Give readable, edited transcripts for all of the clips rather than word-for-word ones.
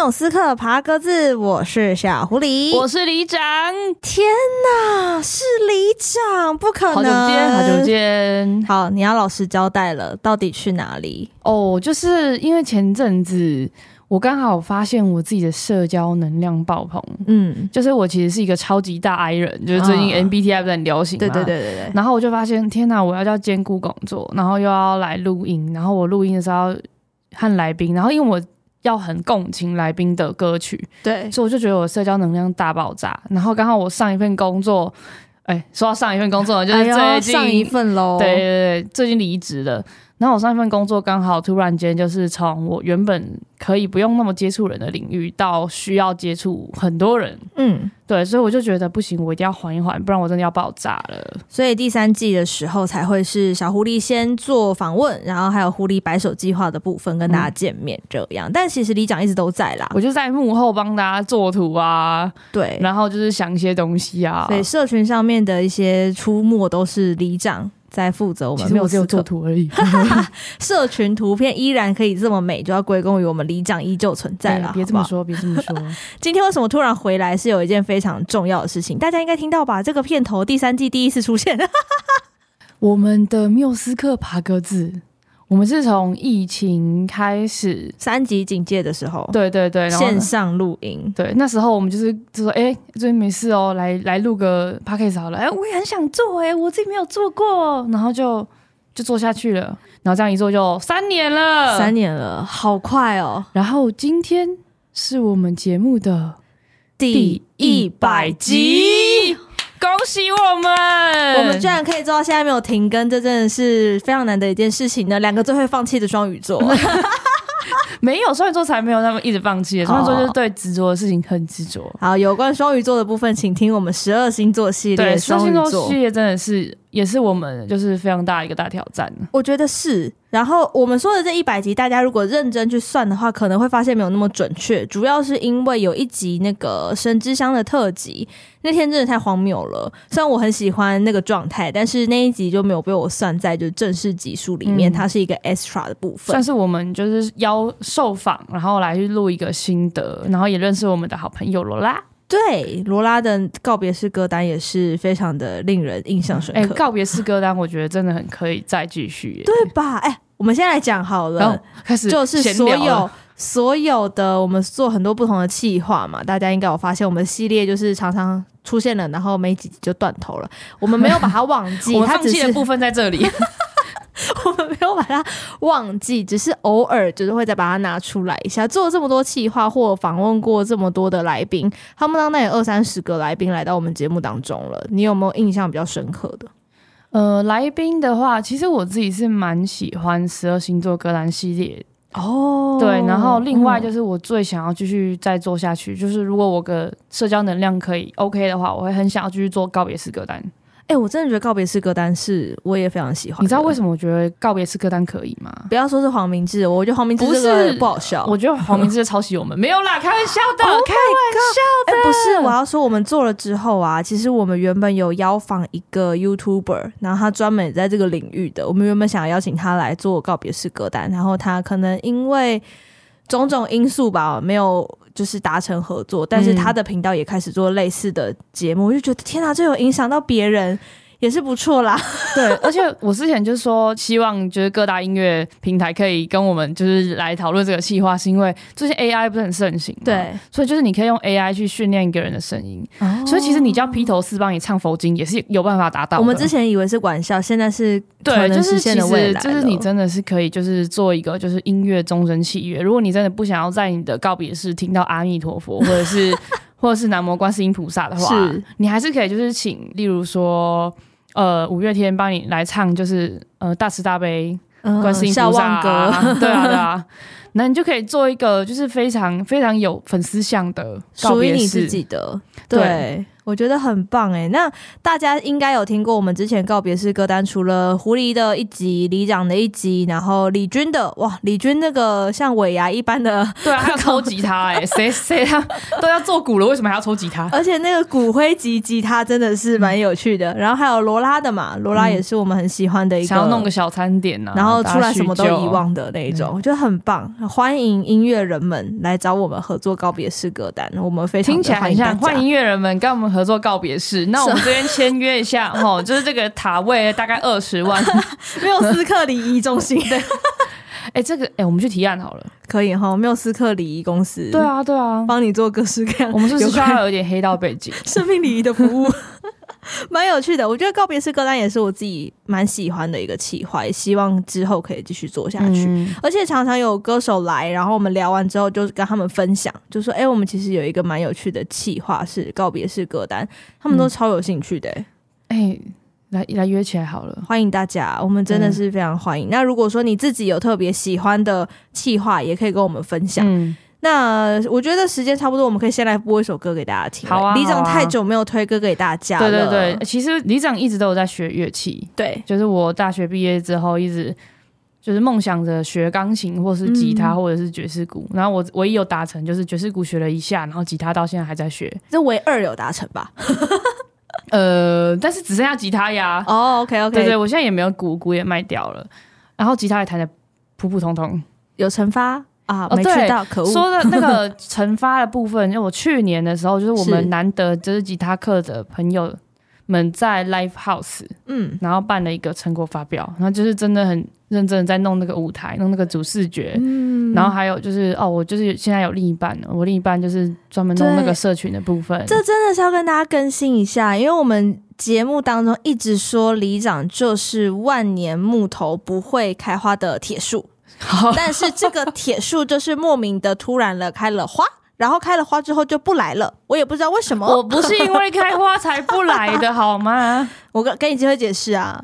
缪斯克爬格子，我是小狐狸， 我是里长。 天哪，是里长，不可能！ 好久不见，好久不见。 好，你要老实交代了，到底去哪里？ 就是因为前阵子我刚好发现我自己的社交能量爆棚，就是我其实是一个超级大 I 人，就是最近 MBTI 不是很流行嘛， 对。 然后我就发现，天哪，我要兼顾工作，然后又要来录音，然后我录音的时候要和来宾，然后因为我要很共情来宾的歌曲，对，所以我就觉得我社交能量大爆炸。然后刚好我上一份工作，说到上一份工作，就是最近、 上一份咯， 对，最近离职了。然后我上一份工作刚好突然间就是从我原本可以不用那么接触人的领域到需要接触很多人，对，所以我就觉得不行，我一定要缓一缓，不然我真的要爆炸了。 所以第3季的时候才会是小狐狸先做访问，然后还有狐狸白手计划的部分跟大家见面这样。但其实里长一直都在啦， 我就在幕后帮大家做图啊，对，然后就是想一些东西啊， 所以社群上面的一些出没都是里长在负责，我们没有只有做图而已。 社群图片依然可以这么美，就要归功于我们里长依旧存在了。 别这么说，别这么说。 今天为什么突然回来？是有一件非常重要的事情，大家应该听到吧？这个片头第3季第一次出现， 我们的缪斯克爬格子。我们是从疫情开始 3级警戒的时候， 对，然后线上录音， 对，那时候我们就说，最近没事哦，来录个 podcast 好了，我也很想做，我自己没有做过，然后就做下去了，然后这样一做就3年了， 好快哦！ 然后今天是我们节目的第100集。恭喜我们居然可以做到现在没有停更，这真的是非常难的一件事情呢。2个最会放弃的双鱼座没有，双鱼座才没有那么一直放弃的，双鱼座就是对执着的事情很执着。 好，有关双鱼座的部分请听我们12星座系列。 对，12星座系列真的是也是我们就是非常大的一个大挑战，我觉得是。然后我们说的这100集，大家如果认真去算的话，可能会发现没有那么准确，主要是因为有一集那个神之乡的特辑，那天真的太荒谬了。虽然我很喜欢那个状态，但是那一集就没有被我算在就是正式集数里面，它是一个 extra 的部分， 算是我们就是受访，然后来去录一个心得，然后也认识我们的好朋友罗拉。 对，罗拉的告别式歌单也是非常的令人印象深刻。 告别式歌单我觉得真的很可以再继续， 对吧？我们先来讲好了， 然后开始就是所有的我们做很多不同的企划嘛，大家应该有发现，我们系列就是常常出现了，然后没几集就断头了。我们没有把它忘记， 我们放弃的部分在这里。 我们没有把它忘记，只是偶尔就是会再把它拿出来一下。做了这么多企划或访问过这么多的来宾，他们当那有20-30个来宾来到我们节目当中了，你有没有印象比较深刻的？ 来宾的话，其实我自己是蛮喜欢12星座歌单系列对，然后另外就是我最想要继续再做下去，就是如果我的社交能量可以 OK 的话，我会很想要继续做告别式歌单。 我真的觉得告别式歌单是我也非常喜欢。 你知道为什么我觉得告别式歌单可以吗？ 不要说是黄明志，我觉得黄明志这个不好笑。 我觉得黄明志抄袭我们，没有啦，开玩笑的，开玩笑的。 不是，我要说我们做了之后啊，其实我们原本有邀访一个 YouTuber， 然后他专门在这个领域的，我们原本想要邀请他来做告别式歌单，然后他可能因为种种因素吧，没有就是达成合作，但是他的频道也开始做类似的节目，我就觉得天啊，这有影响到别人。也是不错啦。 对，而且我之前就是说希望就是各大音乐平台可以跟我们就是来讨论这个企划，是因为最近 AI 不是很盛行嘛，对，所以就是你可以用 AI 去训练一个人的声音，所以其实你叫披头士帮你唱佛经也是有办法达到的。 我们之前以为是玩笑，现在是可能实现的未来了。 就是你真的是可以就是做一个就是音乐终身契约，如果你真的不想要在你的告别式听到阿弥陀佛或者是南无观世音菩萨的话，你还是可以就是请例如说五月天帮你来唱就是大慈大悲观世音菩萨啊，对啊，那你就可以做一个就是非常非常有粉丝向的告别式， 属于你自己的。对， 我觉得很棒哎。那大家应该有听过我们之前告别式歌单，除了狐狸的一集、里长的一集，然后李军的，哇，李军那个像尾牙一般的， 对啊，还要抽吉他哎，谁他都要做鼓了，为什么还要抽吉他？ 而且那个骨灰级吉他真的是蛮有趣的。然后还有罗拉的嘛，罗拉也是我们很喜欢的一个， 想要弄个小餐点啊， 然后出来什么都遗忘的那一种，我觉得很棒。欢迎音乐人们来找我们合作告别式歌单，我们非常听起来很像欢迎音乐人们跟我们合作告别式。那我们这边签约一下齁，就是这个塔位大概20万， 没有斯克礼仪中心。 对，这个我们去提案好了， 可以齁，没有斯克礼仪公司。 对啊，对啊， 帮你做各式各样， 我们是需要有一点黑道背景， 生命礼仪的服务。蛮有趣的，我觉得告别式歌单也是我自己蛮喜欢的一个企划，也希望之后可以继续做下去。而且常常有歌手来，然后我们聊完之后就跟他们分享，就说我们其实有一个蛮有趣的企划是告别式歌单，他们都超有兴趣的。 来约起来好了， 欢迎大家，我们真的是非常欢迎。那如果说你自己有特别喜欢的企划，也可以跟我们分享。那我觉得时间差不多，我们可以先来播一首歌给大家听。 好啊， 里长太久没有推歌给大家了。 对对对，其实里长一直都有在学乐器， 对， 就是我大学毕业之后一直就是梦想着学钢琴或是吉他或者是爵士鼓，然后我唯一有达成就是爵士鼓学了一下，然后吉他到现在还在学， 这唯二有达成吧？ 但是只剩下吉他呀。 OK， 对对，我现在也没有鼓也卖掉了，然后吉他也弹得普普通通。 有惩罚啊？没去到，可恶。 说的那个惩罚的部分，因为我去年的时候，就是我们难得就是吉他课的朋友们在 Live House， 然后办了一个成果发表，然后就是真的很认真的在弄那个舞台，弄那个主视觉，然后还有就是我就是现在有另一半了，我另一半就是专门弄那个社群的部分。 这真的是要跟大家更新一下，因为我们节目当中一直说里长就是万年木头不会开花的铁树，但是这个铁树就是莫名的突然了开了花，然后开了花之后就不来了，我也不知道为什么。 我不是因为开花才不来的好吗？ 我给你机会解释啊。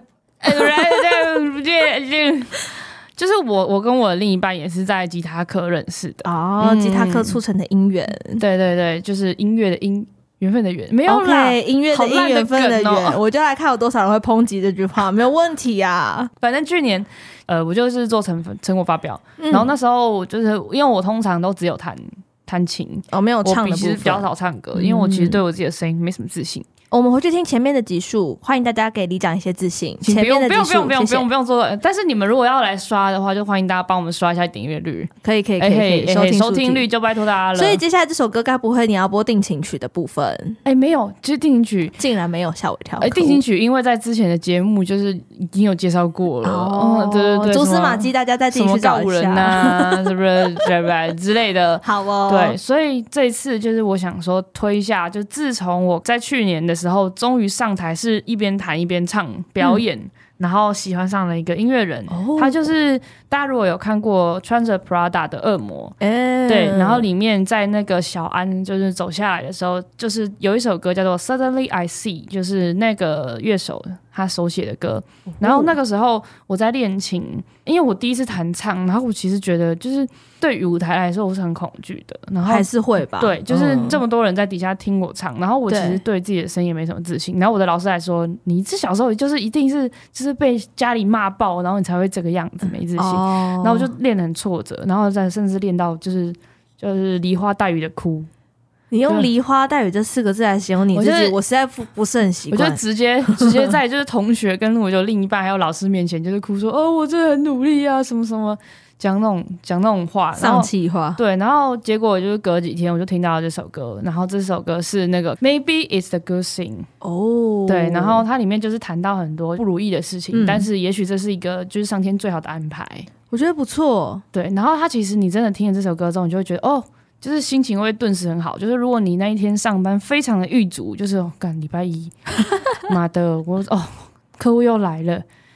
就是我跟我的另一半也是在吉他课认识的吉他课促成的姻缘。 对对对，就是音乐的音，缘分的缘，没有啦。 Okay， 音乐的音，缘分的缘，我就来看有多少人会抨击这句话，没有问题啊。 反正去年我就是做成果发表，然后那时候就是因为我通常都只有弹琴， 没有唱的部分， 我其实比较少唱歌，因为我其实对我自己的声音没什么自信。 我们回去听前面的集数，欢迎大家给里长一些自信。前面的集数不用做。但是你们如果要来刷的话，就欢迎大家帮我们刷一下点阅率。 可以，收听率就拜托大家了。 所以接下来这首歌该不会你要播定情曲的部分？ 没有，就是定情曲竟然没有，吓我一跳。 定情曲因为在之前的节目就是已经有介绍过了。对对对， 蛛丝马迹大家再自己去找一下。什么告五人啊，是不是对之类的？ 好哦。 对，所以这一次就是我想说推一下，就自从我在去年的时候终于上台是一边弹一边唱表演，然后喜欢上了一个音乐人，他就是大家如果有看过穿着 Prada 的恶魔，对，然后里面在那个小安就是走下来的时候，就是有一首歌叫做 Suddenly I See， 就是那个乐手他手写的歌。然后那个时候我在练琴，因为我第一次弹唱，然后我其实觉得就是对于舞台来说我是很恐惧的，然后还是会吧， 对，就是这么多人在底下听我唱，然后我其实对自己的声音也没什么自信。然后我的老师还说，你这小时候就是一定是就是被家里骂爆，然后你才会这个样子没自信。然后我就练得很挫折，然后再甚至练到就是梨花带雨的哭。 你用梨花带雨这4个字来形容你自己，我实在不是很习惯。 我就直接在就是同学跟我就另一半还有老师面前就是哭说，我真的很努力啊，什么什么，讲那种话， 丧气话。对， 然后结果就是隔几天我就听到了这首歌，然后这首歌是那个 Maybe It's the Good Thing。对，然后它里面就是谈到很多不如意的事情，但是也许这是一个就是上天最好的安排。 我觉得不错。 对，然后它其实你真的听了这首歌之后，你就会觉得就是心情会顿时很好。就是如果你那一天上班非常的郁卒，就是干礼拜一，妈的，客户又来了，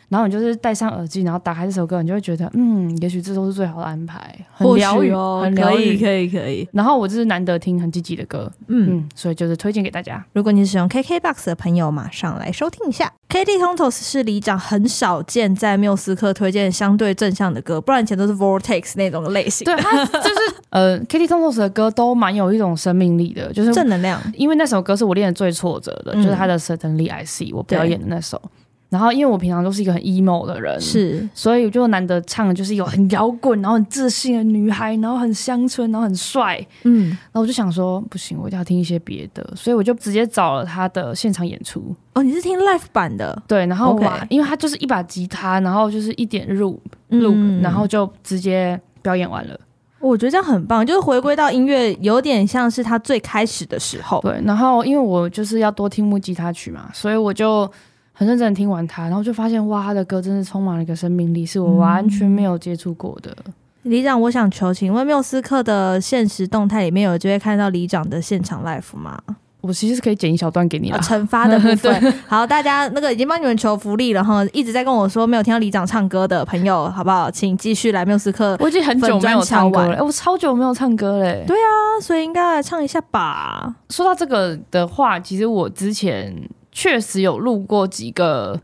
然后你就是戴上耳机，然后打开这首歌，你就会觉得也许这都是最好的安排，很疗愈哦， 很疗愈， 可以。 然后我就是难得听很积极的歌，所以就是推荐给大家。 如果你是使用 KKBOX 的朋友，马上来收听一下。KT Tontos 是里长很少见在缪斯克推荐相对正向的歌，不然以前都是 Vortex 那种类型。 对，他就是KT Tontos 的歌都蛮有一种生命力的，就是正能量。 因为那首歌是我练的最挫折的，就是他的 Suddenly I See 我表演的那首。然后因为我平常都是一个很 emo 的人， 是， 所以就难得唱的就是有很摇滚然后很自信的女孩，然后很乡村，然后很帅，然后我就想说不行，我一定要听一些别的，所以我就直接找了他的现场演出。 哦，你是听 live 版的？ 对，然后因为他就是一把吉他，然后就是一点录，然后就直接表演完了。 我觉得这样很棒，就是回归到音乐有点像是他最开始的时候。 对，然后因为我就是要多听木吉他曲嘛，所以我就很认真地听完他，然后就发现哇，他的歌真的充满了一个生命力，是我完全没有接触过的。 里长，我想求请问缪斯克的限时动态里面有机会看到里长的现场 live 吗？ 我其实是可以剪一小段给你的惩罚的部分。好，大家那个已经帮你们求福利了哈，一直在跟我说没有听到里长唱歌的朋友，好不好？请继续来缪斯克。 我已经很久没有唱歌了，我超久没有唱歌嘞。 对啊，所以应该来唱一下吧。 说到这个的话，其实我之前确实有录过几个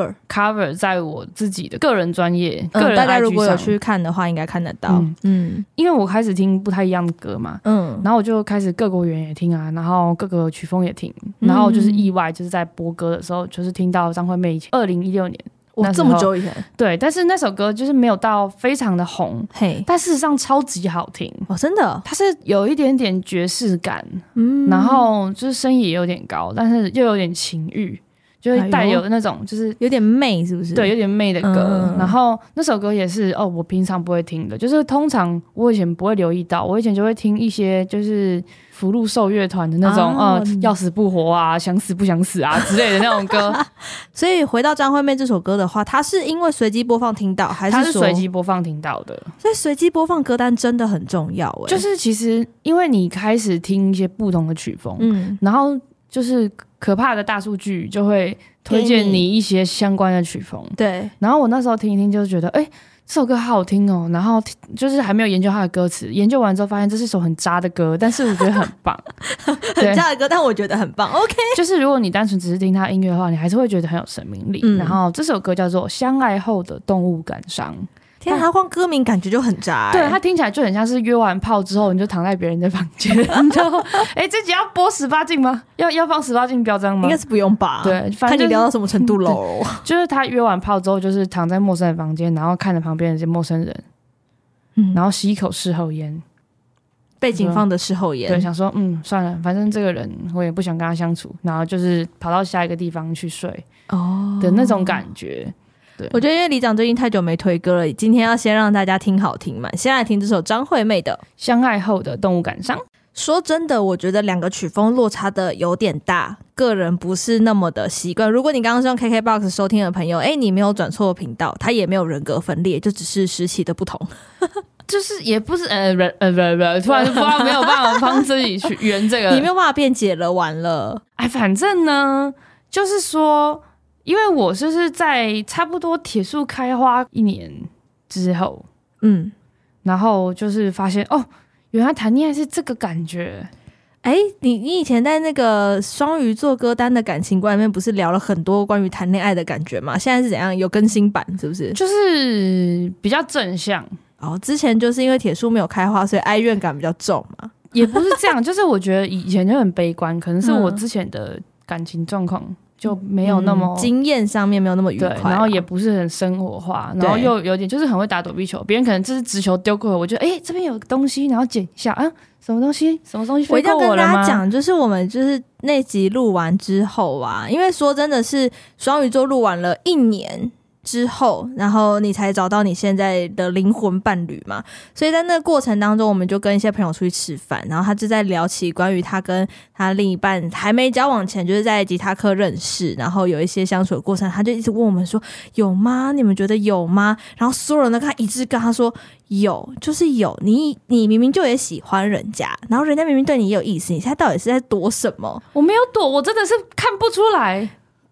cover 在我自己的个人专业，个人 IG 上，大家如果有去看的话应该看得到。 因为我开始听不太一样的歌嘛，然后我就开始各国语言也听啊，然后各个曲风也听，然后就是意外就是在播歌的时候就是听到张惠妹以前2016年这么久以前， 对，但是那首歌就是没有到非常的红，但事实上超级好听哦，真的， 它是有一点点爵士感，然后就是声音也有点高，但是又有点情欲，就会带有那种就是有点媚，是不是？ 对，有点媚的歌。然后那首歌也是我平常不会听的，就是通常我以前不会留意到，我以前就会听一些就是福禄寿乐团的那种要死不活啊，想死不想死啊之类的那种歌。 所以回到张惠妹这首歌的话，它是因为随机播放听到，还是说它是随机播放听到的？ 所以随机播放歌单真的很重要欸。 就是其实因为你开始听一些不同的曲风，然后就是可怕的大数据就会推荐你一些相关的曲风。对，然后我那时候听一听就觉得这首歌好好听哦，然后就是还没有研究它的歌词，研究完之后发现这是一首很渣的歌，但是我觉得很棒。 很渣的歌，但我觉得很棒。OK， 就是如果你单纯只是听它音乐的话，你还是会觉得很有生命力。然后这首歌叫做《相爱后的动物感伤》。 天啊，他光歌名感觉就很渣对，他听起来就很像是约完炮之后你就躺在别人的房间，然后这集要播18禁吗？要放18禁标章吗？ 应该是不用吧。对，反正看你聊到什么程度喽。 就是他约完炮之后，就是躺在陌生的房间，然后看着旁边的这些陌生人，然后吸一口事后烟， 背景放的事后烟。 对，想说算了，反正这个人我也不想跟他相处，然后就是跑到下一个地方去睡的那种感觉。对， 我觉得因为里长最近太久没推歌了，今天要先让大家听好听嘛，先来听这首张惠妹的《 相爱后的动物感伤》。 说真的，我觉得两个曲风落差的有点大，个人不是那么的习惯。如果你刚刚是用 KKBOX 收听的朋友，你没有转错频道，它也没有人格分裂，就只是时期的不同。 就是也不是突然不知道没有办法帮自己去圆这个， 你没有办法辩解了，完了。 反正呢，就是说。因为我就是在差不多铁树开花1年之后，然后就是发现原来谈恋爱是这个感觉。 你以前在那个双鱼座歌单的感情观里面不是聊了很多关于谈恋爱的感觉吗？现在是怎样？有更新版是不是？ 就是比较正向。 之前就是因为铁树没有开花，所以哀怨感比较重嘛。 也不是这样，就是我觉得以前就很悲观，可能是我之前的感情状况就没有那么经验上面没有那么愉快， 然后也不是很生活化，然后又有点就是很会打躲避球，别人可能就是直球丢过来，我觉得这边有个东西，然后捡一下什么东西我一定要跟大家讲， 就是我们就是那集录完之后啊，因为说真的是双鱼座录完了1年之后，然后你才找到你现在的灵魂伴侣嘛，所以在那个过程当中，我们就跟一些朋友出去吃饭，然后他就在聊起关于他跟他另一半还没交往前就是在吉他课认识，然后有一些相处的过程，他就一直问我们说有吗？你们觉得有吗？然后所有人都跟他一致跟他说有，就是有，你明明就也喜欢人家，然后人家明明对你也有意思，你现在到底是在躲什么？ 我没有躲，我真的是看不出来。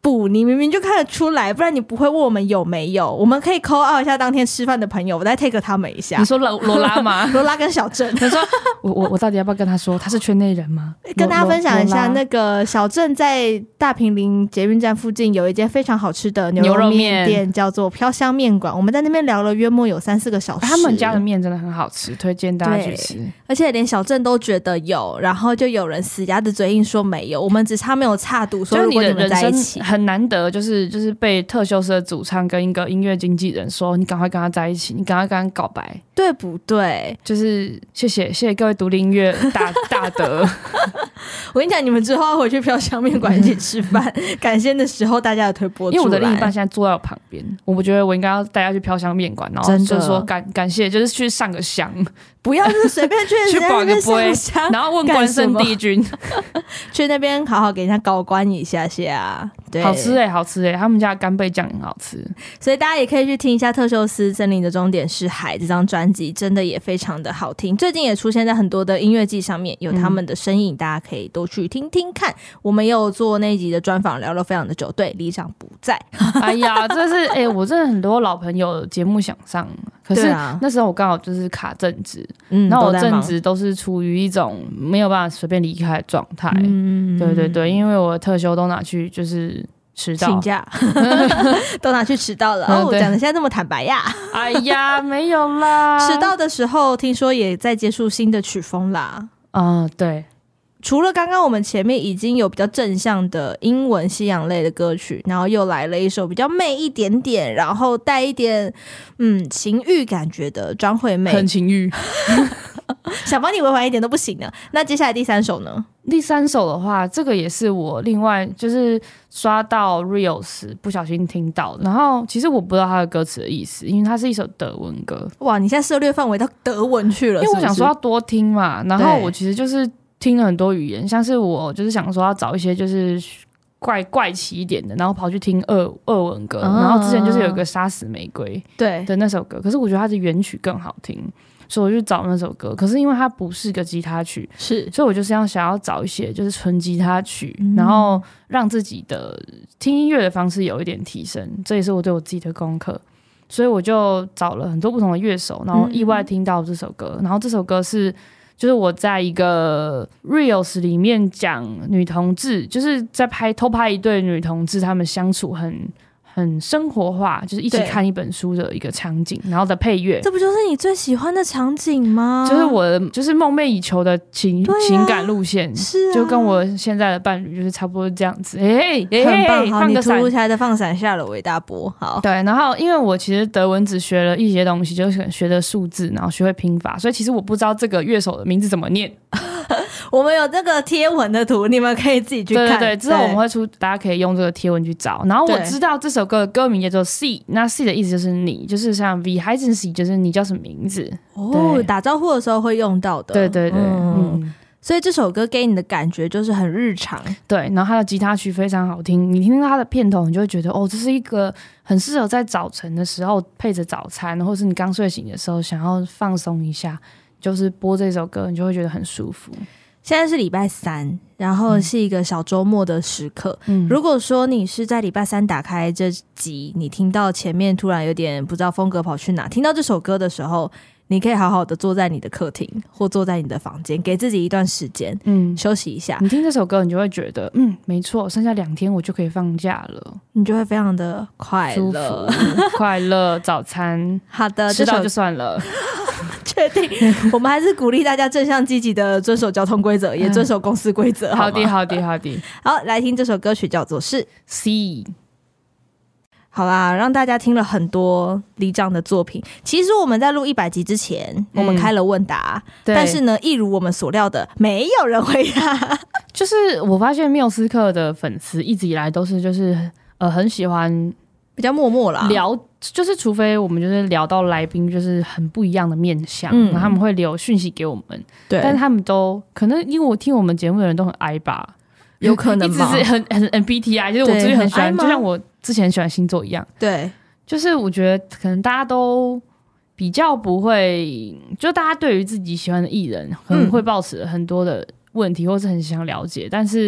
不，你明明就看得出来，不然你不会问我们有没有。我们可以 call out 一下当天吃饭的朋友，我再 take 他们一下。 你说罗拉吗？ 罗拉跟小郑。 他说我到底要不要跟他说他是圈内人吗？ 跟大家分享一下，那个小郑在大坪林捷运站附近有一间非常好吃的牛肉面店，叫做飘香面馆。我们在那边聊了约莫有3-4个小时。 他们家的面真的很好吃，推荐大家去吃。 而且连小郑都觉得有，然后就有人死鸭子嘴硬说没有，我们只差没有插赌说如果你们在一起。 很难得，就是被特修斯的主唱跟一个音乐经纪人说，你赶快跟他在一起，你赶快跟他告白， 对不对？ 就是谢谢各位独立音乐大德。 我跟你讲，你们之后要回去飘香面馆一起吃饭，感谢的时候大家的推播出来。 因为我的另一半现在坐在我旁边，我觉得我应该要带他去飘香面馆，然后就说感谢，就是去上个香， 不要就是随便去去保个杯，然后问关圣帝君， 去那边好好给人家搞关一下下。对， 好吃好吃他们家的干贝酱很好吃， 所以大家也可以去听一下特修斯《森林的终点是海》这张专辑，真的也非常的好听。最近也出现在很多的音乐季上面，有他们的身影，大家可以都去听听看。我们也有做那一集的专访，聊了非常的久。对，里长不在。 哎呀，这是我真的很多老朋友节目想上，可是那时候我刚好就是卡正职，然后我正职都是处于一种没有办法随便离开的状态。对，因为我的特休都拿去就是迟到请假都拿去迟到了。我讲的现在这么坦白呀？ 哎呀，没有啦。 迟到的时候听说也在接触新的曲风啦。 对。 除了刚刚我们前面已经有比较正向的英文西洋类的歌曲，然后又来了一首比较媚一点点，然后带一点情欲感觉的张惠妹， 很情欲。 想帮你委婉一点都不行呢。那接下来第3首呢？ 第3首的话，这个也是我另外就是刷到 Reels 不小心听到，然后其实我不知道它的歌词的意思，因为它是一首德文歌。 哇，你现在涉猎范围到德文去了， 因为我想说要多听嘛，然后我其实就是听了很多语言，像是我就是想说要找一些就是怪奇一点的，然后跑去听俄文歌，然后之前就是有一个杀死玫瑰的那首歌，可是我觉得它的原曲更好听，所以我就找那首歌。可是因为它不是个吉他曲，所以我就是想要找一些就是纯吉他曲，然后让自己的听音乐的方式有一点提升，这也是我对我自己的功课。所以我就找了很多不同的乐手，然后意外听到这首歌，然后这首歌是就是我在一个 Reels 里面讲女同志，就是在偷拍一对女同志，她们相处很生活化，就是一起看一本书的一个场景，然后的配乐， 这不就是你最喜欢的场景吗？ 就是我就是梦寐以求的情感路线， 是就跟我现在的伴侣就是差不多这样子。 很棒，好，你突如其来的放闪下了伟大波。好， 对，然后因为我其实德文只学了一些东西，就是学的数字，然后学会拼法，所以其实我不知道这个乐手的名字怎么念。 我们有这个贴文的图，你们可以自己去看。 对，之后我们会大家可以用这个贴文去找。然后我知道这首歌的歌名叫做 C， 那 C 的意思就是你，就是像 Wie heißen Sie， 就是你叫什么名字。 打招呼的时候会用到的。 对， 所以这首歌给你的感觉就是很日常。 对，然后它的吉他曲非常好听，你听到它的片头，你就会觉得这是一个很适合在早晨的时候配着早餐，或是你刚睡醒的时候想要放松一下，就是播这首歌，你就会觉得很舒服。 现在是礼拜3，然后是一个小周末的时刻。如果说你是在礼拜3打开这集，你听到前面突然有点不知道风格跑去哪，听到这首歌的时候，你可以好好的坐在你的客厅或坐在你的房间，给自己一段时间，休息一下。 你听这首歌，你就会觉得，没错，剩下2天我就可以放假了， 你就会非常的快乐， 快乐早餐。 好的， 迟到就算了。 确定，我们还是鼓励大家正向积极的遵守交通规则，也遵守公司规则。 好的。 好，来听这首歌曲叫做是 C。 好啦，让大家听了很多里长的作品。其实我们在录100集之前，我们开了问答，但是呢，一如我们所料的，没有人回答。 就是我发现缪斯克的粉丝一直以来都是很喜欢比较默默啦聊，就是除非我们就是聊到来宾就是很不一样的面向，然后他们会留讯息给我们，对，但是他们都可能因为我听我们节目的人都很哀吧， 有可能吧， 一直是很 MBTI， 就是我最近很喜欢，就像我之前很喜欢星座一样， 对， 就是我觉得可能大家都比较不会，就大家对于自己喜欢的艺人可能会抱持很多的问题，或是很想了解，但是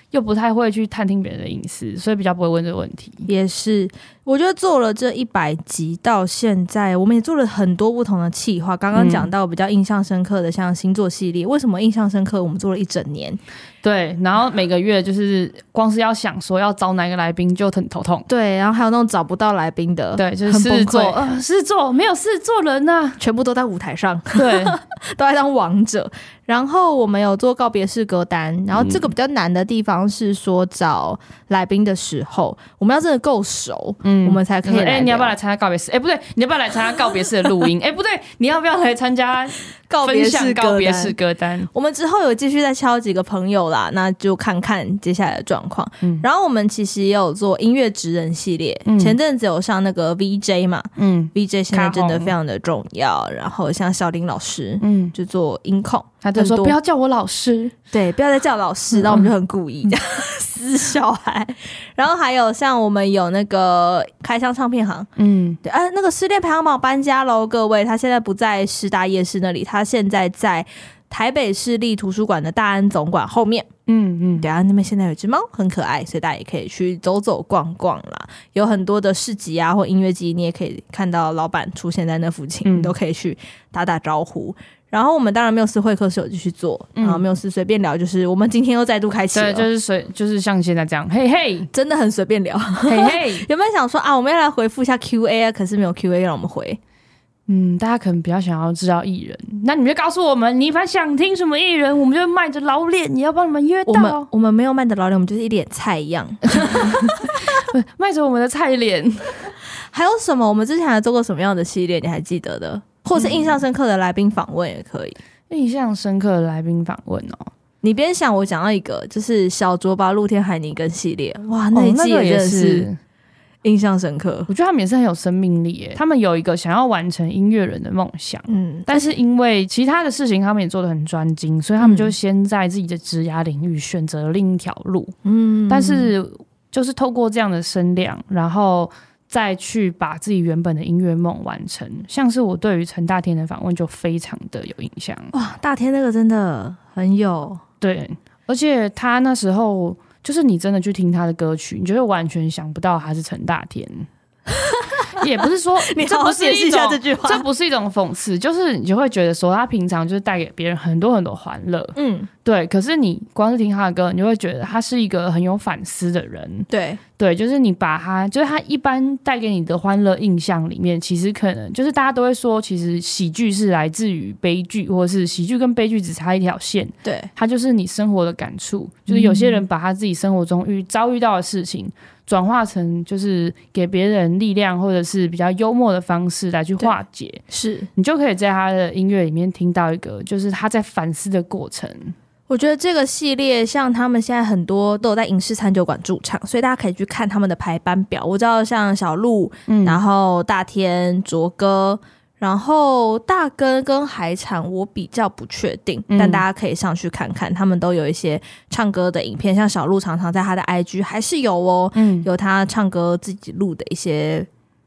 又不太会去探听别人的隐私，所以比较不会问这个问题。 也是，我觉得做了这100集到现在，我们也做了很多不同的企划。刚刚讲到比较印象深刻的，像星座系列，为什么印象深刻？我们做了1整年。 对，然后每个月就是光是要想说要找哪个来宾就很头痛。 对，然后还有那种找不到来宾的， 对，就是狮子座，狮子座没有狮子座人啊， 全部都在舞台上， 对， 都在当王者。然后我们有做告别式歌单，然后这个比较难的地方是说找来宾的时候，我们要真的够熟，我们才可以来聊。 你要不要来参加告别式？不对，你要不要来参加告别式的录音？不对，你要不要来参加告别式歌单？ 我们之后有继续再敲几个朋友啦，那就看看接下来的状况。然后我们其实也有做音乐职人系列，前阵子有上那个 VJ 嘛，VJ 现在真的非常的重要。然后像小林老师，就做音控。 他就说不要叫我老师， 对，不要再叫老师，然后我们就很故意死小孩。然后还有像我们有那个开箱唱片行，对，那个失恋排行榜搬家喽，各位，他现在不在师大夜市那里，他现在在台北市立图书馆的大安总馆后面。对啊，那边现在有只猫很可爱，所以大家也可以去走走逛逛啦。有很多的市集啊或音乐季，你也可以看到老板出现在那附近，你都可以去打打招呼。然后我们当然缪斯会客室有继续做，然后缪斯随便聊，就是我们今天又再度开启了， 对，就是像现在这样，嘿嘿， 真的很随便聊，嘿嘿。有没有想说啊，我们要来回复一下 Q&A 啊？可是没有 Q&A 让我们回。 大家可能比较想要知道艺人，那你们就告诉我们，你反正想听什么艺人，我们就卖着老脸，也要帮你们约到。 我们没有卖着老脸，我们就是一脸菜一样， 卖着我们的菜脸。 还有什么？我们之前还做过什么样的系列？你还记得的？或是印象深刻的来宾访问也可以。 印象深刻的来宾访问哦， 你边想我讲到一个，就是小卓吧露天海尼根系列，哇，那一季也真的是印象深刻。 我觉得他们也是很有生命力耶，他们有一个想要完成音乐人的梦想，但是因为其他的事情他们也做得很专精，所以他们就先在自己的职涯领域选择了另一条路，但是就是透过这样的声量，然后再去把自己原本的音乐梦完成。像是我对于陈大天的访问就非常的有印象。 哇，大天那个真的很有， 对，而且他那时候就是你真的去听他的歌曲，你就会完全想不到他是陈大天。也不是说你好好解释一下这句话， 这不是一种讽刺，就是你就会觉得说他平常就是带给别人很多很多欢乐，对。可是你光是听他的歌，你就会觉得他是一个很有反思的人，对，就是你把他，就是他一般带给你的欢乐印象里面，其实可能就是大家都会说，其实喜剧是来自于悲剧，或者是喜剧跟悲剧只差一条线， 对， 它就是你生活的感触，就是有些人把他自己生活中遭遇到的事情转化成就是给别人力量，或者是比较幽默的方式来去化解， 是你就可以在他的音乐里面听到一个就是他在反思的过程。 我觉得这个系列像他们现在很多都有在影视餐酒馆驻唱，所以大家可以去看他们的排班表。我知道像小鹿，然后大天、卓哥，然后大根跟海产我比较不确定，但大家可以上去看看，他们都有一些唱歌的影片，像小鹿常常在他的 IG 还是有哦，有他唱歌自己录的一些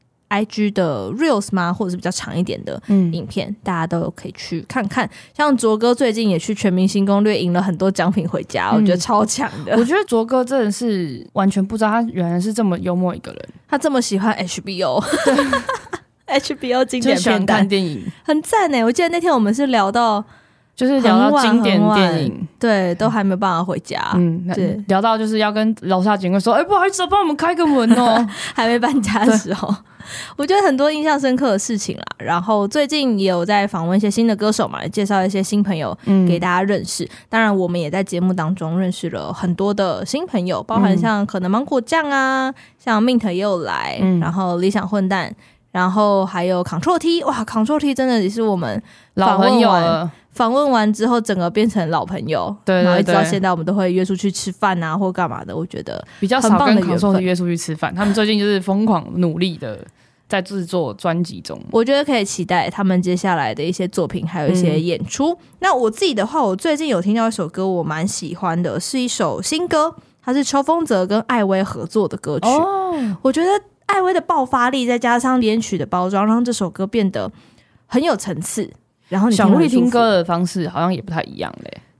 IG 的 Reels 吗，或者是比较长一点的影片，大家都可以去看看。像卓哥最近也去全明星攻略赢了很多奖品回家，我觉得超强的。 我觉得卓哥真的是完全不知道他原来是这么幽默一个人， 他这么喜欢 HBO 对HBO 经典片段看电影很赞耶。我记得那天我们是聊到就是聊到经典电影， 对，都还没办法回家。对， 聊到就是要跟楼下警卫说，不好意思，帮我们开个门哦， 还没搬家的时候。我觉得很多印象深刻的事情啦。然后最近也有在访问一些新的歌手嘛，介绍一些新朋友给大家认识。当然，我们也在节目当中认识了很多的新朋友，包含像可能芒果酱啊，像 Mint 也有来，然后理想混蛋。然后还有 Ctrl T， 哇 Ctrl T 真的也是我们老朋友了。 访问完之后，整个变成老朋友， 对， 然后一直到现在，我们都会约出去吃饭啊，或干嘛的。我觉得比较少跟 Ctrl T 约出去吃饭，他们最近就是疯狂努力的在制作专辑中。 我觉得可以期待他们接下来的一些作品，还有一些演出。那我自己的话，我最近有听到一首歌，我蛮喜欢的，是一首新歌，它是邱锋泽跟艾薇合作的歌曲。我觉得艾薇的爆发力，再加上编曲的包装，让这首歌变得很有层次。然后你小狐狸听歌的方式好像也不太一样嘞。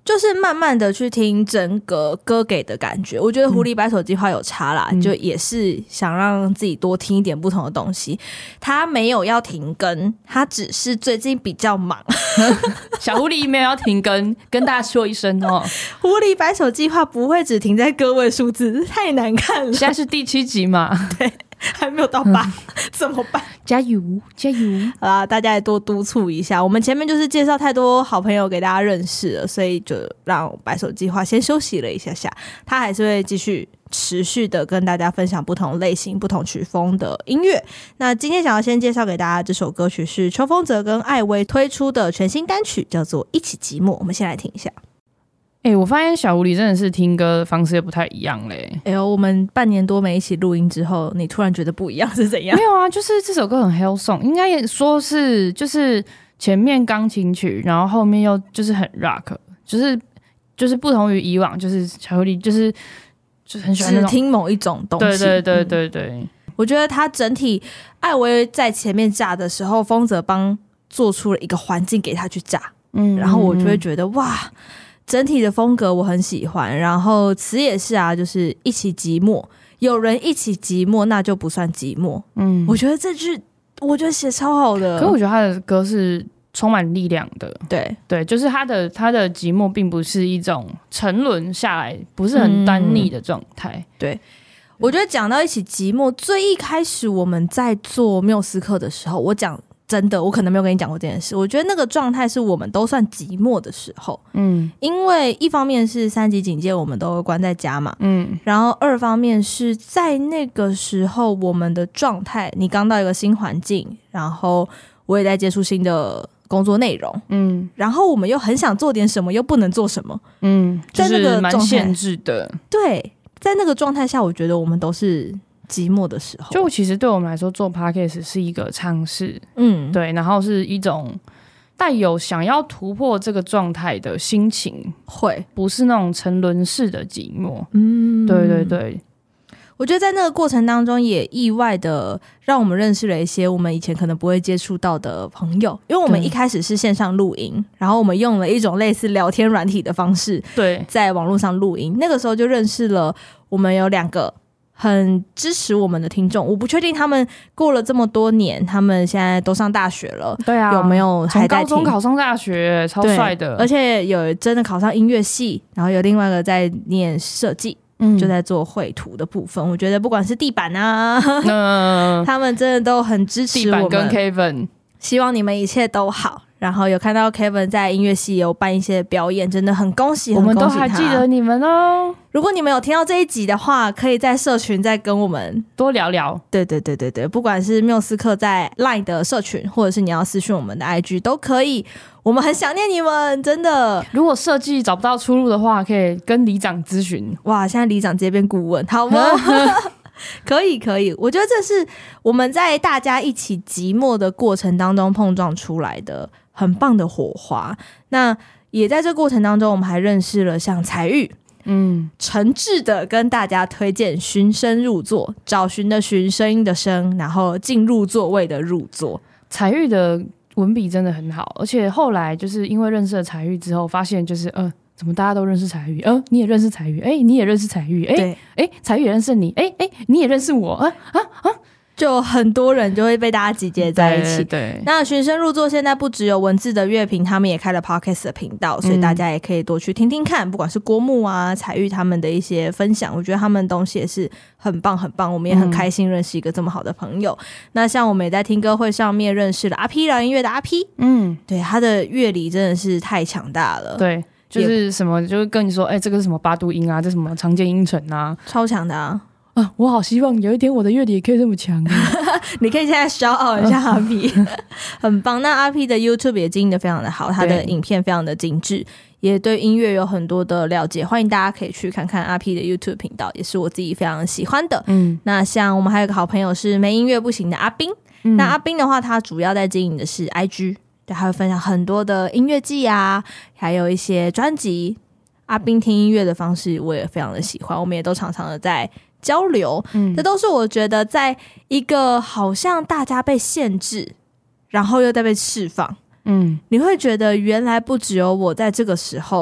就是慢慢的去听整个歌给的感觉，我觉得狐狸白手计划有差啦，就也是想让自己多听一点不同的东西。他没有要停更，他只是最近比较忙。 小狐狸没有要停更，跟大家说一声哦。 狐狸白手计划不会只停在个位数字，太难看了。 现在是第7集嘛， 对，还没有到8，怎么办？ 加油加油！ 好啦，大家也多督促一下。我们前面就是介绍太多好朋友给大家认识了，所以就让白手计划先休息了一下下，他还是会继续持续的跟大家分享不同类型、不同曲风的音乐。那今天想要先介绍给大家这首歌曲是邱锋泽跟艾薇推出的全新单曲，叫做《一起寂寞》。我们先来听一下。 我发现小狐狸真的是听歌的方式也不太一样嘞。 我们半年多没一起录音之后，你突然觉得不一样是怎样？ 没有啊，就是这首歌很 Hillsong， 应该也说是就是前面钢琴曲，然后后面又就是很 rock， 就是不同于以往，就是小狐狸就是很喜欢那种只听某一种东西。 对， 我觉得他整体艾薇在前面炸的时候，锋泽帮做出了一个环境给他去炸，然后我就会觉得哇。整体的风格我很喜欢，然后词也是啊，就是一起寂寞，有人一起寂寞，那就不算寂寞。我觉得这句我觉得写超好的。 可是我觉得他的歌是充满力量的，对，就是他的寂寞并不是一种沉沦下来，不是很单逆的状态。 对，我觉得讲到一起寂寞，最一开始我们在做缪斯克的时候，我讲。真的，我可能没有跟你讲过这件事。我觉得那个状态是我们都算寂寞的时候，因为一方面是3级警戒，我们都关在家嘛，然后二方面是在那个时候我们的状态，你刚到一个新环境，然后我也在接触新的工作内容，然后我们又很想做点什么，又不能做什么，在那个蛮限制的。 对，在那个状态下，我觉得我们都是。寂寞的时候， 就其实对我们来说做 podcast 是一个尝试，对，然后是一种带有想要突破这个状态的心情， 会不是那种沉沦式的寂寞，对， 我觉得在那个过程当中也意外的让我们认识了一些我们以前可能不会接触到的朋友，因为我们一开始是线上录音，然后我们用了一种类似聊天软体的方式， 对， 在网络上录音，那个时候就认识了我们有2个很支持我们的听众。我不确定他们过了这么多年，他们现在都上大学了， 对啊， 有没有还在听？ 从高中考上大学，超帅的， 而且有真的考上音乐系，然后有另外一个在念设计，就在做绘图的部分。我觉得不管是地板啊，他们真的都很支持我们。 地板跟 Kevin， 希望你们一切都好。然后有看到 Kevin 在音乐系有办一些表演，真的很恭喜， 我们都还记得你们哦。 如果你们有听到这一集的话，可以在社群再跟我们多聊聊。 对，不管是缪斯克在 LINE 的社群，或者是你要私讯我们的 IG 都可以。我们很想念你们，真的。如果设计找不到出路的话，可以跟里长咨询。 哇，现在里长直接变顾问，好吗？可以，我觉得这是我们在大家一起寂寞的过程当中碰撞出来的很棒的火花。那也在这过程当中，我们还认识了像彩玉，诚挚的跟大家推荐寻声入座，找寻的寻，声音的声，然后进入座位的入座。 彩玉的文笔真的很好，而且后来就是因为认识了彩玉之后，发现就是怎么大家都认识彩玉？你也认识彩玉？你也认识彩玉？彩玉也认识你？你也认识我？ 就很多人就会被大家集结在一起。 对， 那寻声入座现在不只有文字的乐评，他们也开了 podcast 的频道，所以大家也可以多去听听看，不管是郭木啊、彩玉他们的一些分享，我觉得他们的东西也是很棒很棒，我们也很开心认识一个这么好的朋友。那像我们也在听歌会上面认识了阿 P 聊音乐的阿 P， 对，他的乐理真的是太强大了。 对，就是什么就是跟你说这个是什么8度音啊，这什么常见音程啊， 超强的啊。 我好希望有一天我的乐理也可以这么强你可以现在shout out一下阿 P 很棒。那阿 P 的 YouTube 也经营得非常的好，他的影片非常的精致，也对音乐有很多的了解，欢迎大家可以去看看阿 P 的 YouTube 频道，也是我自己非常喜欢的。那像我们还有一个好朋友是没音乐不行的阿斌，那阿斌的话他主要在经营的是 IG， 对，他会分享很多的音乐季啊，还有一些专辑。阿斌听音乐的方式我也非常的喜欢，我们也都常常的在交流，这都是我觉得在一个好像大家被限制然后又在被释放，你会觉得原来不只有我在这个时候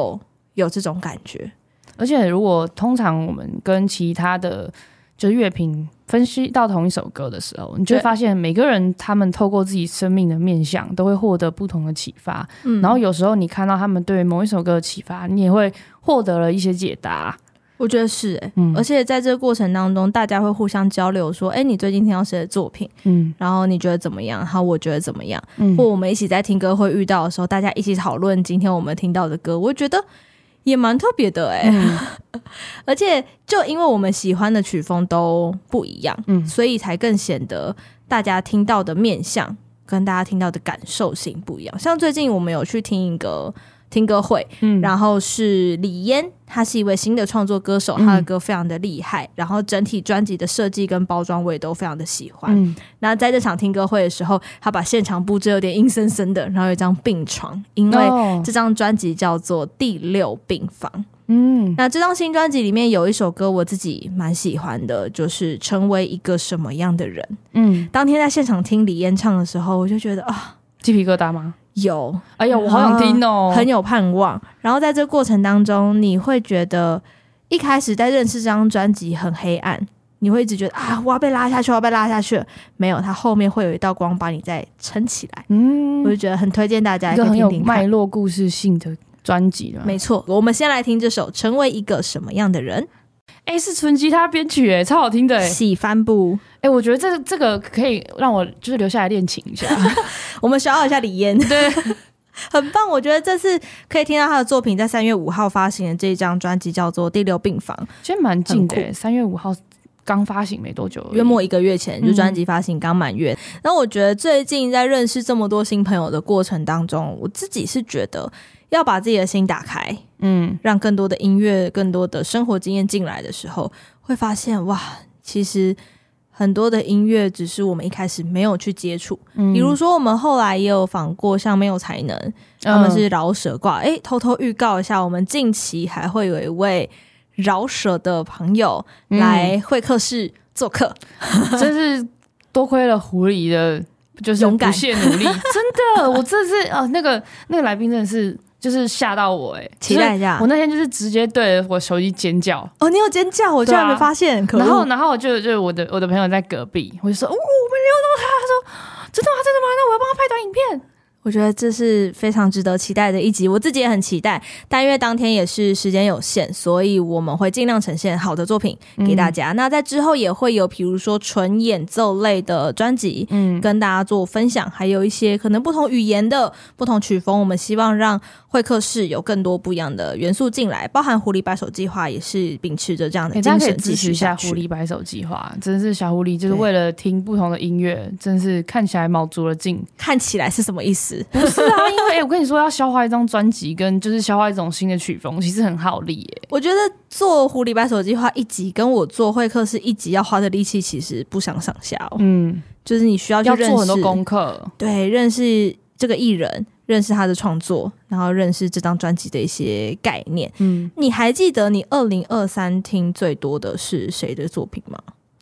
有这种感觉。 而且如果通常我们跟其他的就是乐评分析到同一首歌的时候，你就会发现每个人他们透过自己生命的面向都会获得不同的启发，然后有时候你看到他们对某一首歌的启发，你也会获得了一些解答。 我觉得是而且在这个过程当中，大家会互相交流说，你最近听到谁的作品，然后你觉得怎么样，然后我觉得怎么样，或我们一起在听歌会遇到的时候，大家一起讨论今天我们听到的歌，我觉得也蛮特别的而且就因为我们喜欢的曲风都不一样，所以才更显得大家听到的面向跟大家听到的感受性不一样。像最近我们有去听一个听歌会，然后是李嫣，他是一位新的创作歌手，他的歌非常的厉害，然后整体专辑的设计跟包装我也都非常的喜欢。那在这场听歌会的时候，他把现场布置有点阴森森的，然后有一张病床，因为这张专辑叫做第6病房。那这张新专辑里面有一首歌我自己蛮喜欢的，就是成为一个什么样的人。当天在现场听李嫣唱的时候，我就觉得鸡皮疙瘩吗？ 有， 哎呀，我好想听哦， 很有盼望。然后在这个过程当中，你会觉得一开始在认识这张专辑很黑暗，你会一直觉得我要被拉下去，我要被拉下去了。没有，它后面会有一道光把你再撑起来。我就觉得很推荐大家一个很有脉络故事性的专辑了。 没错，我们先来听这首《成为一个什么样的人》。 是纯吉他编曲超好听的喜翻不？ 我觉得这个可以让我就是留下来练琴一下。 我们消耗一下李嫣， 对， 很棒。我觉得这次可以听到他的作品，在3月5号发行的这一张专辑叫做《第6病房》， 其实蛮近的，3月5号刚发行没多久而已， 约莫1个月前，就专辑发行刚满月。那我觉得最近在认识这么多新朋友的过程当中，我自己是觉得要把自己的心打开，让更多的音乐、更多的生活经验进来的时候，会发现哇，其实很多的音乐只是我们一开始没有去接触。比如说我们后来也有访过像没有才能，他们是饶舌挂，偷偷预告一下，我们近期还会有一位饶舌的朋友来会客室做客， 真是多亏了狐狸的就是不懈努力，真的，我真的是那个来宾真的是就是吓到我期待一下。 我那天就是直接对着我手机尖叫。 你有尖叫？我居然没发现。 然后就我的朋友在隔壁，我就说我们聊到他，他说真的吗？那我要帮他拍短影片。 我觉得这是非常值得期待的一集，我自己也很期待。但因为当天也是时间有限，所以我们会尽量呈现好的作品给大家。那在之后也会有比如说纯演奏类的专辑，跟大家做分享，还有一些可能不同语言的不同曲风，我们希望让会客室有更多不一样的元素进来，包含狐狸白手计划也是秉持着这样的精神继续下去。 狐狸白手计划真的是小狐狸就是为了听不同的音乐，真是看起来卯足了劲。 看起来是什么意思？ 不是啊，因为我跟你说，要消化一张专辑跟就是消化一种新的曲风，其实很耗力我觉得做狐狸白手计划一集跟我做会客室一集要花的力气其实不相上下就是你需要去认识， 要做很多功课， 对，认识这个艺人，认识他的创作，然后认识这张专辑的一些概念。你还记得你2023听最多的是谁的作品吗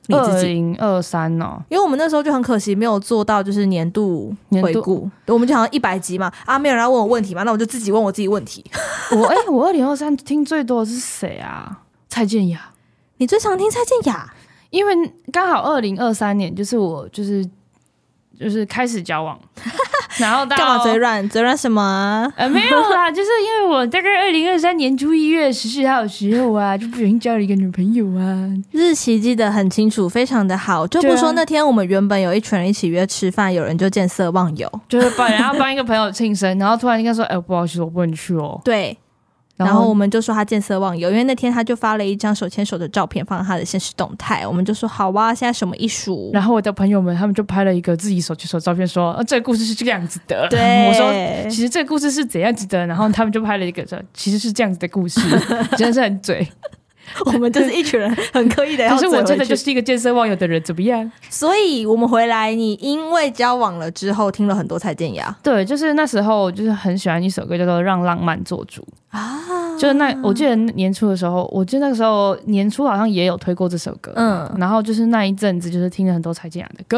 ？2023 因为我们那时候就很可惜没有做到就是年度回顾，我们就好像100集嘛，没有人要问我问题嘛，那我就自己问我自己问题。 我2023听最多的是谁啊？蔡健雅。 你最常听蔡健雅？ 因为刚好2023年就是我就是开始交往，然后干嘛嘴软什么没有啦，就是因为我大概2023年初1月14号的时候就不小心交了一个女朋友日期记得很清楚，非常的好。就不说那天我们原本有一群人一起约吃饭，有人就见色忘友， 就是本来要帮一个朋友庆生，然后突然应该说不好意思，我不能去对。然后我们就说他见色忘友，因为那天他就发了一张手牵手的照片放在他的现实动态，我们就说好啊，现在什么艺术？ 然后我的朋友们他们就拍了一个自己手牵手照片说这个故事是这个样子的。 对， 我说其实这个故事是怎样子的，然后他们就拍了一个说其实是这样子的故事。真的是很嘴。 我们就是一群人很刻意的要可是我真的就是一个见色忘友的人，怎么样？ 所以我们回来，你因为交往了之后听了很多蔡健雅。 对，就是那时候就是很喜欢一首歌叫做《让浪漫做主》就是我记得年初的时候，我记得那个时候年初好像也有推过这首歌然后就是那一阵子就是听了很多蔡健雅的歌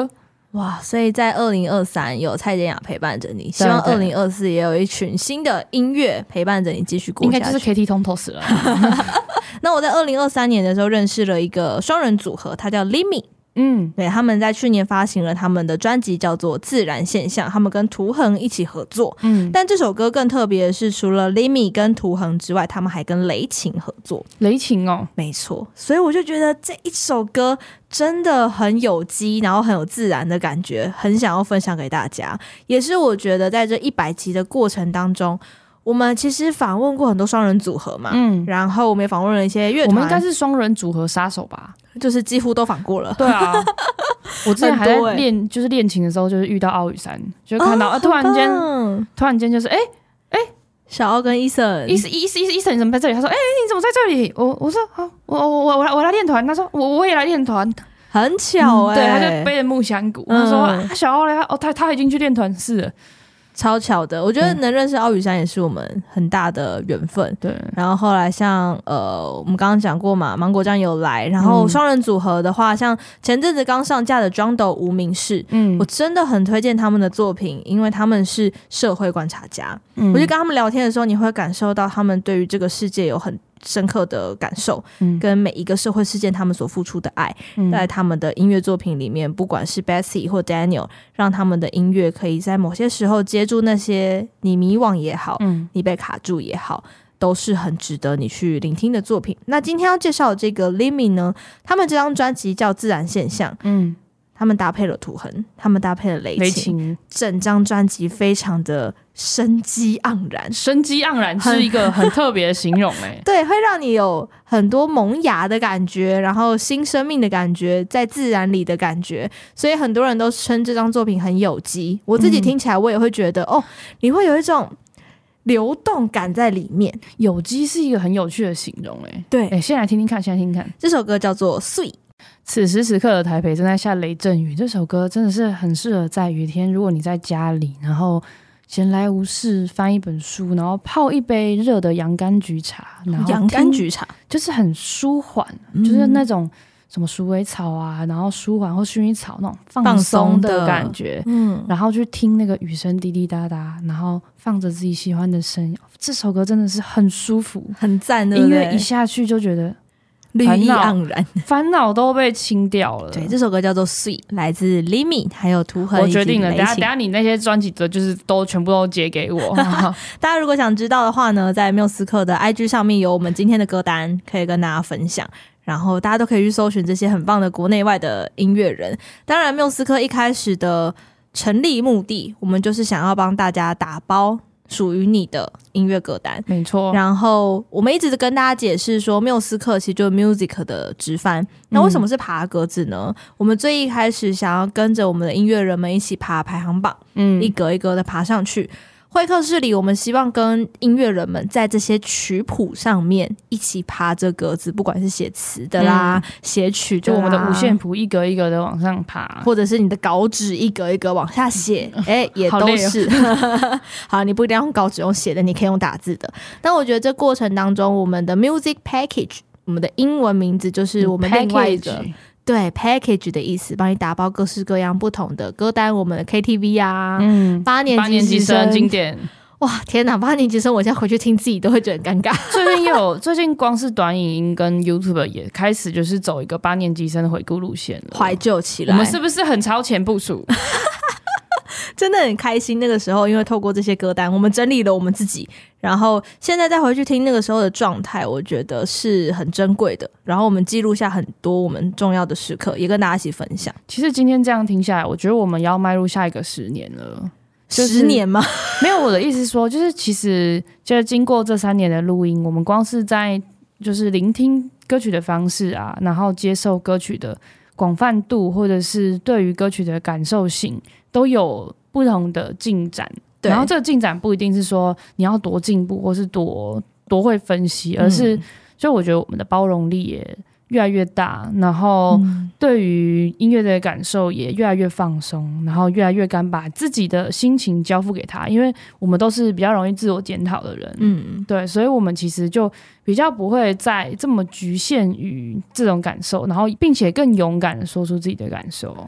哇，所以在2023有蔡健雅陪伴着你，希望2024也有一群新的音乐陪伴着你继续过下去。 应该就是 KT 通透死了。 那我在2023年的时候认识了一个双人组合，他叫 Limi。对，他们在去年发行了他们的专辑叫做《自然现象》，他们跟图恒一起合作。但这首歌更特别的是，除了 Limi 跟图恒之外，他们还跟雷擎合作。 雷擎哦， 没错，所以我就觉得这一首歌真的很有机，然后很有自然的感觉，很想要分享给大家。也是我觉得在这100集的过程当中，我们其实访问过很多双人组合嘛，然后我们也访问了一些乐团， 我们应该是双人组合杀手吧， 就是几乎都访过了。 对啊，我之前还在练，就是练琴的时候，就是遇到奥羽山，就看到突然间就是小奥跟伊森， 伊森你怎么在这里？他说你怎么在这里？我说好，我来练团。他说我也来练团， 很巧对，他就背着木箱鼓，他说小奥嘞，他已经去练团是了。 超巧的，我觉得能认识奥羽山也是我们很大的缘分。 对， 然后后来像我们刚刚讲过嘛，芒果酱有来，然后双人组合的话，像前阵子刚上架的庄斗无名氏，我真的很推荐他们的作品，因为他们是社会观察家。我就跟他们聊天的时候，你会感受到他们对于这个世界有很深刻的感受，跟每一个社会事件他们所付出的爱，在他们的音乐作品里面，不管是 Betsy 或 Daniel， 让他们的音乐可以在某些时候接住那些你迷惘也好，你被卡住也好，都是很值得你去聆听的作品。那今天要介绍的这个 Limi 呢，他们这张专辑叫《自然现象》，他们搭配了图恒，他们搭配了雷擎，整张专辑非常的生机盎然。 生机盎然是一个很特别的形容对，会让你有很多萌芽的感觉，然后新生命的感觉，在自然里的感觉，所以很多人都称这张作品很有机。我自己听起来我也会觉得你会有一种流动感在里面。 有机是一个很有趣的形容对，先来听听看， 这首歌叫做《碎》。 此时此刻的台北正在下雷阵雨，这首歌真的是很适合在雨天，如果你在家里，然后闲来无事翻一本书，然后泡一杯热的洋甘菊茶，然后洋甘菊茶就是很舒缓，就是那种什么鼠尾草啊，然后舒缓或薰衣草那种放松的感觉，然后去听那个雨声滴滴答答，然后放着自己喜欢的声音，这首歌真的是很舒服， 很赞的， 音乐一下去就觉得绿意盎然， 烦恼都被清掉了。 对，这首歌叫做《Sweet》，来自 Limi 还有图恒。 我决定了，等下你那些专辑的就是都全部都截给我。 大家如果想知道的话呢，在缪斯克的 IG 上面有我们今天的歌单可以跟大家分享，然后大家都可以去搜寻这些很棒的国内外的音乐人。当然缪斯克一开始的成立目的，我们就是想要帮大家打包属于你的音乐歌单， 没错。 然后我们一直跟大家解释说，缪斯克其实就是 music 的直翻。那为什么是爬格子呢？我们最一开始想要跟着我们的音乐人们一起爬排行榜，一格一格的爬上去。会客室里，我们希望跟音乐人们在这些曲谱上面一起爬着格子，不管是写词的啦、写曲的啦， 就我们的五线谱一格一格的往上爬， 或者是你的稿纸一格一格往下写，也都是。好，你不一定要用稿纸用写的，你可以用打字的。但我觉得这过程当中，我们的 music package， 我们的英文名字就是我们另外一个。对 package 的意思，帮你打包各式各样不同的歌单，我们的 KTV 啊，8年级生经典， 哇天哪，8年级生我现在回去听自己都会觉得很尴尬。最近光是短影音跟 YouTube 也开始就是走一个8年级生的回顾路线了， 怀旧起来。 我们是不是很超前部署？ 真的很开心，那个时候因为透过这些歌单，我们整理了我们自己，然后现在再回去听那个时候的状态，我觉得是很珍贵的。然后我们记录下很多我们重要的时刻，也跟大家一起分享。 其实今天这样听下来，我觉得我们要迈入下一个10年了。 10年吗？ 没有，我的意思是说，就是其实就是经过这3年的录音，我们光是在就是聆听歌曲的方式啊，然后接受歌曲的广泛度，或者是对于歌曲的感受性，都有不同的进展。然后这个进展不一定是说你要多进步或是多会分析，而是就我觉得我们的包容力也越来越大，然后对于音乐的感受也越来越放松，然后越来越敢把自己的心情交付给他，因为我们都是比较容易自我检讨的人，对，所以我们其实就比较不会再这么局限于这种感受，然后并且更勇敢的说出自己的感受。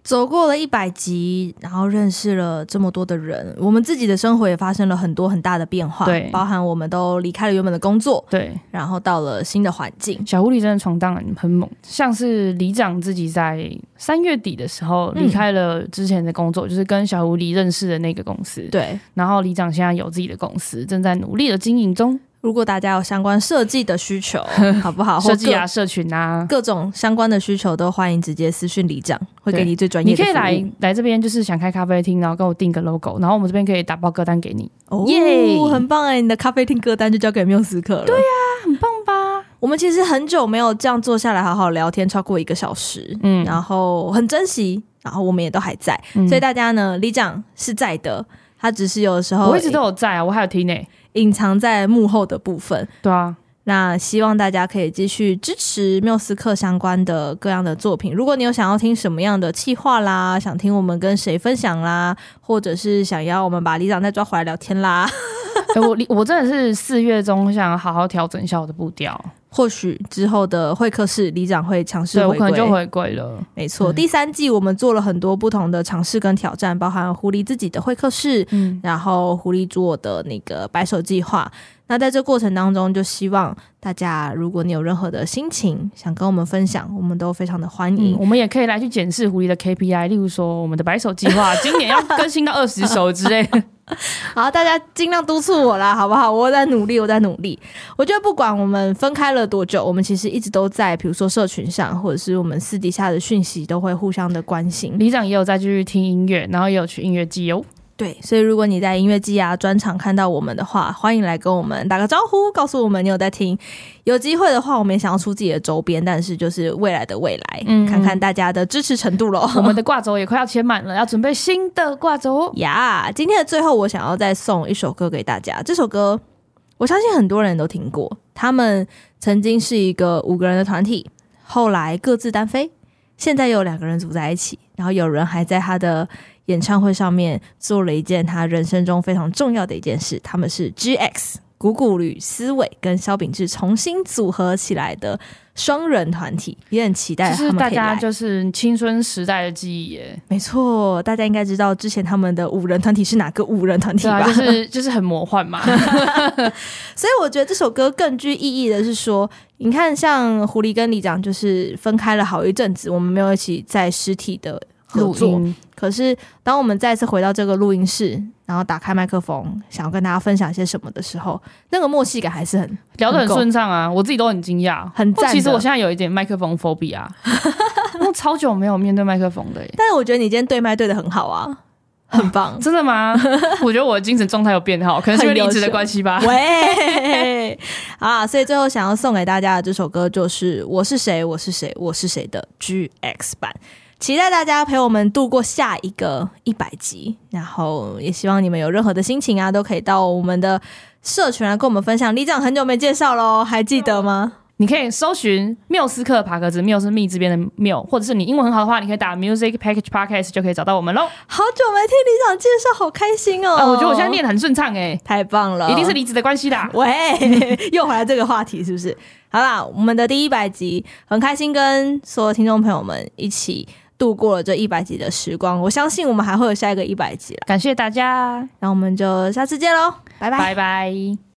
走过了100集，然后认识了这么多的人，我们自己的生活也发生了很多很大的变化， 对， 包含我们都离开了原本的工作， 对， 然后到了新的环境。 小狐狸真的闯荡很猛，像是里长自己在3月底的时候离开了之前的工作，就是跟小狐狸认识的那个公司， 对， 然后里长现在有自己的公司，正在努力的经营中。 如果大家有相关设计的需求，好不好？ 设计啊，社群啊， 各种相关的需求都欢迎直接私讯里长，会给你最专业的服务。 你可以来这边，就是想开咖啡厅，然后跟我订个 logo， 然后我们这边可以打包歌单给你。 哦，很棒哎！你的咖啡厅歌单就交给缪斯克了。 对啊，很棒吧？ 我们其实很久没有这样坐下来好好聊天，超过1个小时，然后很珍惜，然后我们也都还在，所以大家呢，里长是在的，他只是有的时候我一直都有在啊，我还有听呢。 隐藏在幕后的部分。 对啊， 那希望大家可以继续支持缪斯克相关的各样的作品。如果你有想要听什么样的企划啦，想听我们跟谁分享啦，或者是想要我们把里长再抓回来聊天啦我真的是4月中想好好调整一下我的步调。 或许之后的会客室里长会尝试回归， 对，我可能就回归了。 没错，第3季我们做了很多不同的尝试跟挑战，包含狐狸自己的会客室，然后狐狸做的那个白手计划。那在这过程当中，就希望大家，如果你有任何的心情想跟我们分享，我们都非常的欢迎。 我们也可以来去检视狐狸的 KPI， 例如说我们的白手计划今年要更新到20首之类的。 好，大家尽量督促我啦，好不好？我在努力。我觉得不管我们分开了多久，我们其实一直都在，比如说社群上，或者是我们私底下的讯息，都会互相的关心。 里长也有在继续听音乐，然后也有去音乐季哦。 对，所以如果你在音乐季啊专场看到我们的话，欢迎来跟我们打个招呼，告诉我们你有在听。有机会的话，我们也想要出自己的周边，但是就是未来的未来，看看大家的支持程度咯。 我们的挂轴也快要签满了，要准备新的挂轴呀。今天的最后，我想要再送一首歌给大家。这首歌我相信很多人都听过，他们曾经是一个5个人的团体，后来各自单飞，现在有2个人组在一起，然后有人还在他的演唱会上面做了一件他人生中非常重要的一件事。他们是 GX 古古吕思伟跟萧秉治重新组合起来的双人团体，也很期待他们可以来。 就是大家就是青春时代的记忆耶。 没错，大家应该知道之前他们的5人团体是哪个5人团体吧？ 就是很魔幻嘛。 所以我觉得这首歌更具意义的是说，你看像狐狸跟里长就是分开了好一阵子，我们没有一起在实体的合作，可是当我们再次回到这个录音室，然后打开麦克风想要跟大家分享一些什么的时候，那个默契感还是很聊得很顺畅啊，我自己都很惊讶， 很赞的。 其实我现在有一点麦克风 phobia 我超久没有面对麦克风的耶。 但是我觉得你今天对麦对得很好啊，很棒。 真的吗？我觉得我的精神状态有变好，可能是因为离职的关系吧。 喂，好啦，所以最后想要送给大家的这首歌就是我是谁我是谁我是谁的 GX 版。期待大家陪我们度过下一个100集，然后也希望你们有任何的心情啊，都可以到我们的社群来跟我们分享。里长很久没介绍咯，还记得吗？ 你可以搜寻缪斯克爬格子，缪是密这边的缪，或者是你英文很好的话，你可以打 Music Package Podcast 就可以找到我们咯。 好久没听里长介绍，好开心哦！ 我觉得我现在念得很顺畅耶， 太棒了， 一定是离职的关系啦。 喂，又回来这个话题是不是？好啦，我们的第100集很开心跟所有听众朋友们一起度过了这100集的时光，我相信我们还会有下一个100集了。 感谢大家， 那我们就下次见咯，拜拜， 拜拜。